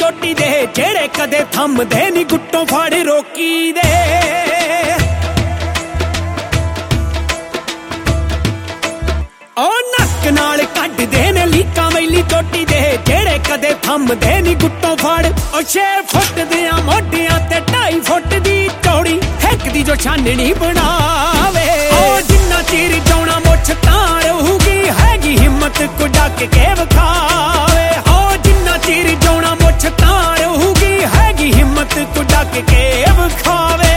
ਚੋਟੀ ਦੇ ਜਿਹੜੇ ਕਦੇ ਥੰਮਦੇ ਨੀ ਗੁੱਟੋਂ ਫੜ ਰੋਕੀ ਦੇ ਉਹ ਨੱਕ ਨਾਲ ਕੱਢਦੇ ਨੇ ਲੀਕਾਂ ਵੈਲੀ ਚੋਟੀ ਦੇ ਜਿਹੜੇ ਕਦੇ ਥੰਮਦੇ ਨੀ ਗੁੱਟੋਂ ਫੜ ਉਹ 6 ਫੁੱਟ ਦੀਆਂ ਮੋਢਿਆਂ ਤੇ 2.5 ਫੁੱਟ ਦੀ ਚੌੜੀ ਹਿੱਕ ਦੀ ਜੋ ਛਾਨਣੀ ਬਣਾਵੇ ਉਹ ਜਿੰਨਾ ਚਿਰ ਜਾਉਣਾ ਮੁੱਛ ਤਾਂ ਰਹੂਗੀ ਹੈਗੀ ਹਿੰਮਤ ਕੋ ਡੱਕ ਕੇ ਵਿਖਾਵੇ ਉਹ ਜਿੰਨਾ ਚਿਰ ਜਾਉਣਾ ਮੁੱਛ ਤਾਂ ਰਹੂਗੀ ਹੈਗੀ ਹਿੰਮਤ ਕੋ ਡੱਕ ਕੇ ਵਿਖਾਵੇ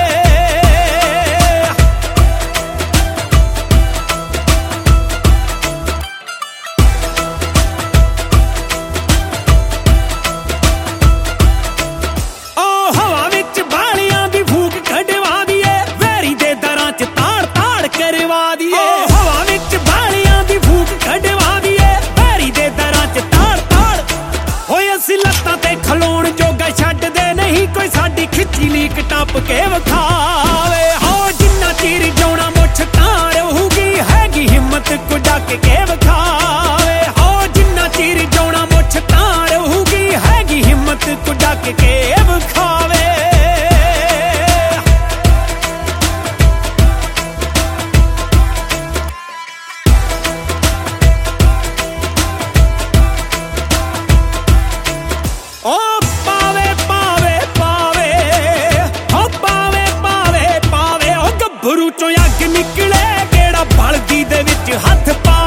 ਲੱਤਾਂ ਤੇ ਖਲੋਣ ਜੋਗਾ ਛੱਡਦੇ ਨਹੀਂ ਕੋਈ ਸਾਡੀ ਖਿੱਚੀ ਲੀਕ ਟੱਪ ਕੇ ਵਿਖਾਵੇ ਹੋ ਜਿੰਨਾ ਚਿਰ ਜਾਉਣਾ ਮੁੱਛ ਤਾਂ ਰਹੂਗੀ ਹੈਗੀ ਹਿੰਮਤ ਕੋ ਡੱਕ ਕੇ ਵਿਖਾਵੇ ਹੋ ਜਿੰਨਾ ਚਿਰ ਜਾਉਣਾ ਮੁੱਛ ਤਾਂ ਰਹੂਗੀ ਹੈਗੀ ਹਿੰਮਤ ਕੋ ਡੱਕ ਕੇ ਵਿਖਾਵੇ ਗੁਰੂ ਚੋਂ ਅੱਗ ਨਿਕਲੇ ਕਿਹੜਾ ਬਲਦੀ ਦੇ ਵਿੱਚ ਹੱਥ ਪਾ